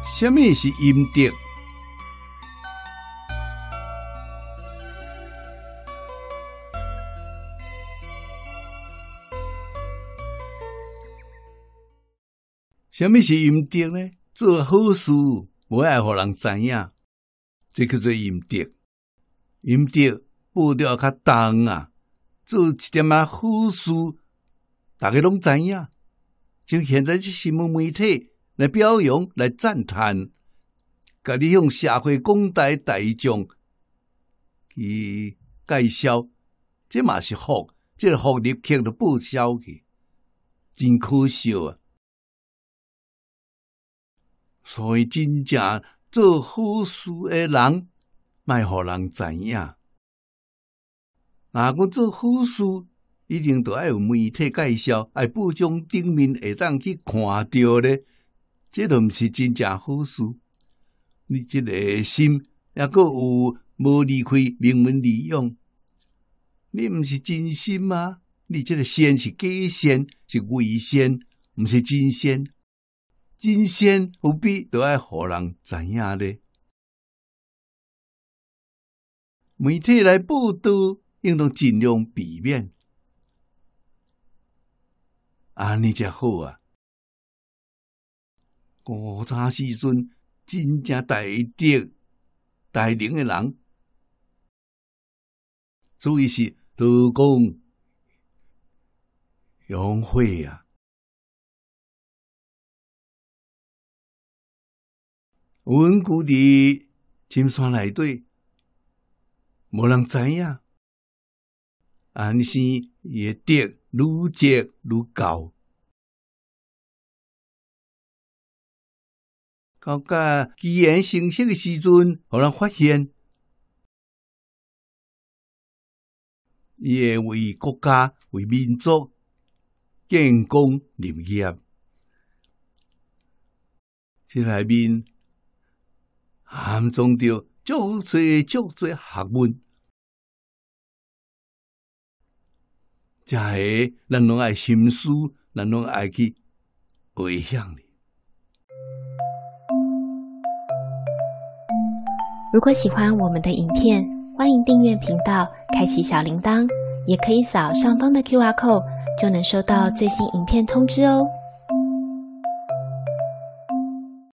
什么是阴德？什么是阴德呢？做好事无爱互人知影，这叫做阴德。阴德报着较重啊，做一点仔好事，大家拢知影。像现在这新闻媒体来表扬、来赞叹，甲你向社会广大大众去介绍，这嘛是福，这个福立刻就报销去，真可笑啊！所以真正做好事的人，莫互人知影。若讲做好事，一定都要有媒体介绍，要报章顶面会当去看到咧，这都毋是真正好事。你这个心也阁有无离开名门利用，你毋是真心吗？你这个善是假善，是伪善，毋是真善。真善有必都要互人知影咧。媒体来报道，应当尽量避免。安尼才好啊！古早时阵真正大德大能的人，所以是道公永会啊。阮居伫深山内底，无人知影。安是伊的德愈积愈高，到甲基言成熟的时阵，互人发现，伊会为国家、为民族建功立业。这内面含藏着足侪学问，这下咱拢爱深思，咱拢爱去回想哩。 如果喜欢我们的影片，欢迎订阅频道，开启小铃铛，也可以扫上方的 QR code，就能收到最新影片通知哦。